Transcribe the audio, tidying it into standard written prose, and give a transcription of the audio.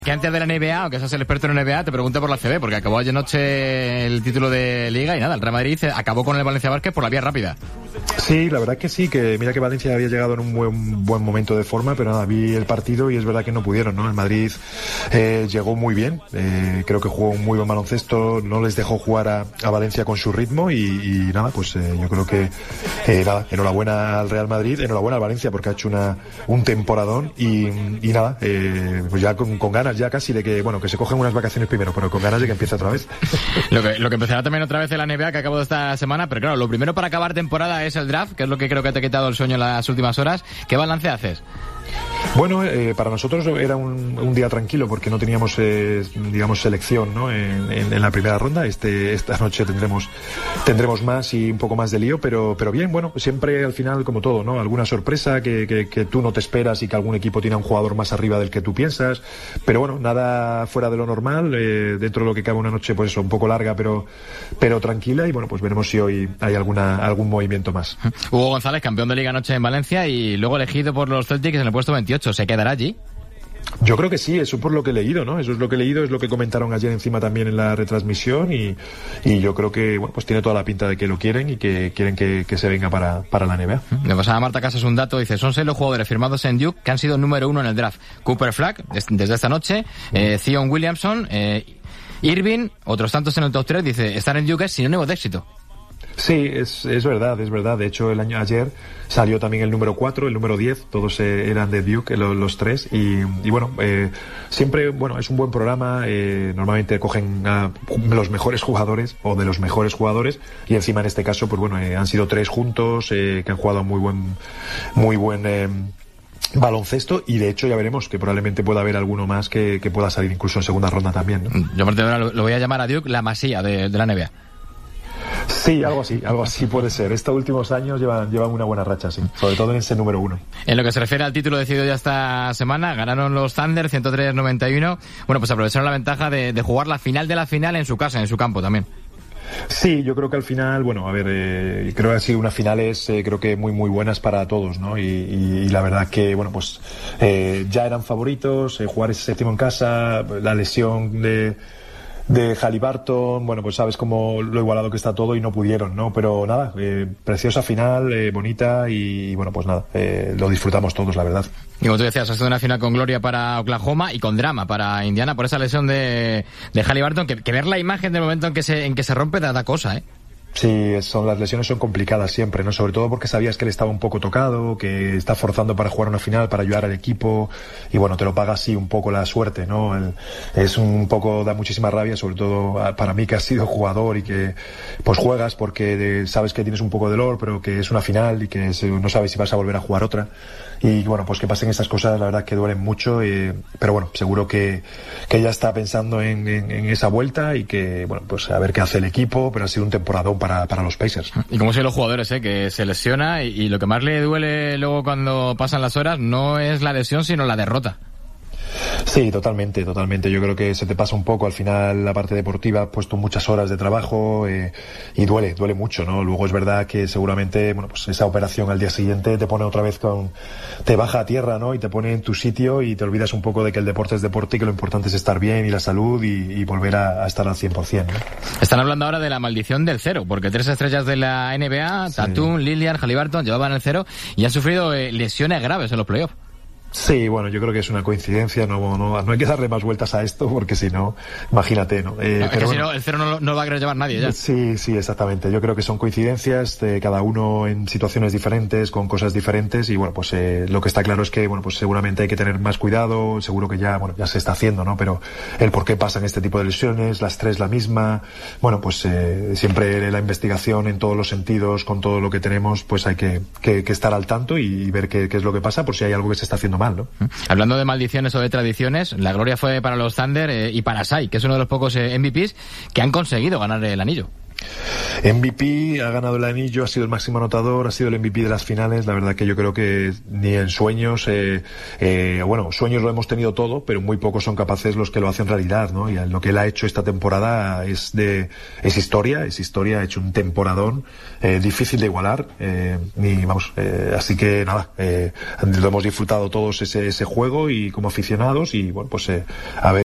Que antes de la NBA, aunque seas el experto en NBA, te pregunto por la CB, porque acabó ayer noche el título de Liga y nada, el Real Madrid acabó con el Valencia Basket por la vía rápida. Sí, la verdad que sí, que mira que Valencia había llegado en un buen momento de forma, pero nada, vi el partido y es verdad que no pudieron, ¿no? El Madrid llegó muy bien, creo que jugó un muy buen baloncesto, no les dejó jugar a Valencia con su ritmo y nada, pues yo creo que nada, enhorabuena al Real Madrid, enhorabuena al Valencia porque ha hecho un temporadón y nada, pues ya con ganas ya casi de que, bueno, que se cogen unas vacaciones primero, pero con ganas de que empiece otra vez. Lo que empezará también otra vez en la NBA, que acabó de esta semana, pero claro, lo primero para acabar temporada es el draft, que es lo que creo que te ha quitado el sueño en las últimas horas. ¿Qué balance haces? Bueno, para nosotros era un día tranquilo porque no teníamos, digamos, selección, ¿no? En la primera ronda. Esta noche tendremos más y un poco más de lío, pero bien, bueno, siempre al final como todo, ¿no? Alguna sorpresa que tú no te esperas y que algún equipo tiene a un jugador más arriba del que tú piensas, pero bueno, nada fuera de lo normal, dentro de lo que cabe una noche, pues eso, un poco larga, pero tranquila y bueno, pues veremos si hoy hay algún movimiento más. Hugo González, campeón de Liga anoche en Valencia y luego elegido por los Celtics en el puesto 28, ¿se quedará allí? Yo creo que sí, eso por lo que he leído, ¿no? Eso es lo que he leído, es lo que comentaron ayer encima también en la retransmisión y yo creo que, bueno, pues tiene toda la pinta de que lo quieren y que quieren que se venga para la NBA. Le pasaba a Marta Casas un dato, dice, son 6 los jugadores firmados en Duke que han sido número 1 en el draft. Cooper Flag, desde esta noche, Zion Williamson, Irving, otros tantos en el top 3, dice, estar en Duke es sinónimo de éxito. Sí, es verdad. De hecho, ayer salió también el número 4, el número 10, todos eran de Duke, los tres, y bueno, siempre, bueno, es un buen programa, normalmente cogen a los mejores jugadores, o de los mejores jugadores, y encima en este caso, pues bueno, han sido 3 juntos, que han jugado muy buen baloncesto y de hecho ya veremos que probablemente pueda haber alguno más que pueda salir incluso en segunda ronda también, ¿no? Yo a partir de ahora lo voy a llamar a Duke la Masía de la NBA. Sí, algo así puede ser. Estos últimos años llevan una buena racha, sí. Sobre todo en ese número 1. En lo que se refiere al título decidido ya esta semana, ganaron los Thunder 103-91. Bueno, pues aprovecharon la ventaja de jugar la final de la final en su casa, en su campo también. Sí, yo creo que al final, bueno, a ver, creo que ha sido unas finales, creo que muy buenas para todos, ¿no? Y la verdad que, bueno, pues ya eran favoritos, jugar ese séptimo en casa, la lesión de Haliburton, bueno, pues sabes cómo lo igualado que está todo y no pudieron, ¿no? Pero nada, preciosa final, bonita y bueno, pues nada, lo disfrutamos todos, la verdad. Y como tú decías, ha sido una final con gloria para Oklahoma y con drama para Indiana por esa lesión de Haliburton, que ver la imagen del momento en que se rompe da cosa, ¿eh? Sí, las lesiones son complicadas siempre, ¿no? Sobre todo porque sabías que él estaba un poco tocado, que está forzando para jugar una final, para ayudar al equipo, y bueno, te lo paga así un poco la suerte, ¿no? Es un poco, da muchísima rabia, sobre todo para mí que has sido jugador y que pues juegas porque sabes que tienes un poco de dolor, pero que es una final y que no sabes si vas a volver a jugar otra. Y bueno, pues que pasen estas cosas, la verdad que duelen mucho, pero bueno, seguro que ella está pensando en esa vuelta y que, bueno, pues a ver qué hace el equipo, pero ha sido un temporadón para los Pacers. Y como son los jugadores, que se lesiona y lo que más le duele luego cuando pasan las horas no es la lesión, sino la derrota. Sí, totalmente. Yo creo que se te pasa un poco al final la parte deportiva, has puesto muchas horas de trabajo y duele mucho, ¿no? Luego es verdad que seguramente, bueno, pues esa operación al día siguiente te pone otra vez te baja a tierra, ¿no? Y te pone en tu sitio y te olvidas un poco de que el deporte es deporte y que lo importante es estar bien y la salud y volver a estar al 100%, ¿no? Están hablando ahora de la maldición del cero, porque 3 estrellas de la NBA, sí. Tatum, Lillard, Haliburton, llevaban el cero y han sufrido lesiones graves en los playoffs. Sí, bueno, yo creo que es una coincidencia, no hay que darle más vueltas a esto porque si no, imagínate, ¿no? Es que si no, el cero no lo va a querer llevar nadie ya. Sí, exactamente. Yo creo que son coincidencias, cada uno en situaciones diferentes, con cosas diferentes y bueno, pues lo que está claro es que, bueno, pues seguramente hay que tener más cuidado, seguro que ya se está haciendo, ¿no? Pero el por qué pasan este tipo de lesiones, las 3 la misma, bueno, pues siempre la investigación en todos los sentidos, con todo lo que tenemos, pues hay que estar al tanto y ver qué es lo que pasa por si hay algo que se está haciendo mal, ¿no? Hablando de maldiciones o de tradiciones, la gloria fue para los Thunder y para Shai, que es uno de los pocos MVPs que han conseguido ganar el anillo. MVP, ha ganado el anillo, ha sido el máximo anotador, ha sido el MVP de las finales. La verdad que yo creo que ni en sueños, bueno, sueños lo hemos tenido todo, pero muy pocos son capaces los que lo hacen realidad, ¿no? Y lo que él ha hecho esta temporada es historia, ha hecho un temporadón, difícil de igualar, así que nada, lo hemos disfrutado todos ese juego y como aficionados y bueno, pues a ver